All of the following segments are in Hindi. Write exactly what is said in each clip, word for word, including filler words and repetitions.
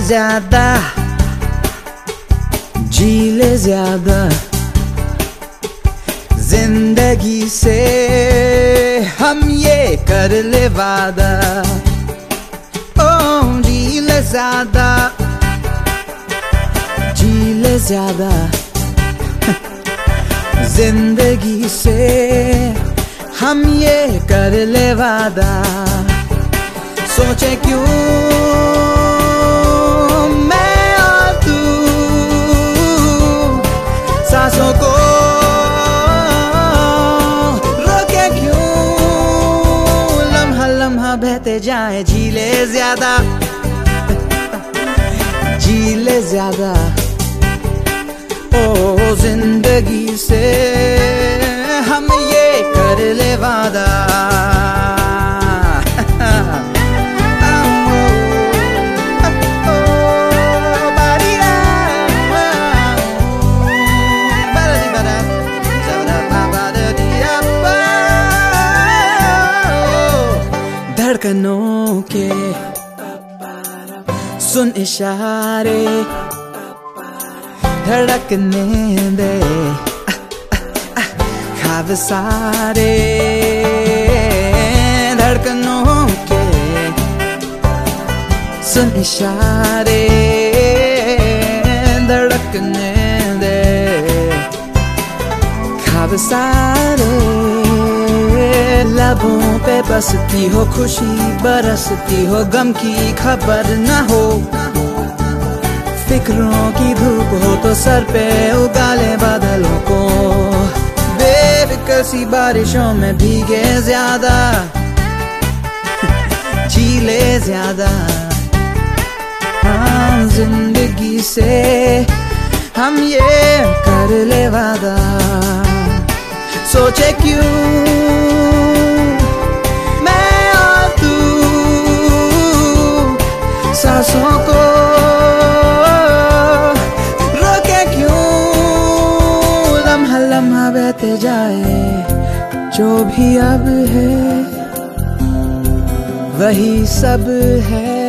ज्यादा, जी ले ज्यादा, जिंदगी से हम ये कर ले वादा। ओ जी ले ज्यादा, जी ले ज्यादा, जिंदगी से हम ये कर ले वादा। सोचे क्यों मैं और तू सांसों को रोके क्यों, लम्हा लम्हा बहते जाए। जी ले ज्यादा, जी ले ज्यादा, ओ जिंदगी से हम ये कर ले वादा। धड़कनों के सुन इशारे, धड़कने दे ख्वाब सारे। धड़कनों के सुन इशारे, धड़कने दे ख्वाब सारे। लबों पे बसती हो खुशी, बरसती हो गम की खबर न हो। फिक्रों की धूप हो तो सर पे उगाले बादलों को। बेबकसी बारिशों में भीगे ज्यादा, जी ले ज्यादा, हाँ जिंदगी से हम ये कर ले वादा। सोचे क्यों मैं और तू सांसों को रोके क्यों, लम्हा लम्हा बहते जाए। जो भी अब है वही सब है,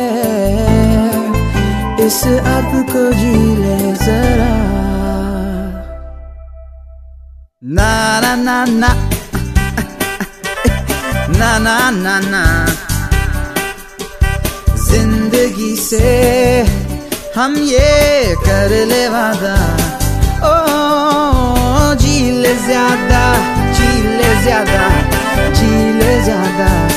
इस अब को जी ले जरा। ना ना ना ना ना ना ना ना, जिंदगी से हम ये कर ले वादा। ओ जी ले ज्यादा, जी ले ज्यादा, जी ले ज्यादा।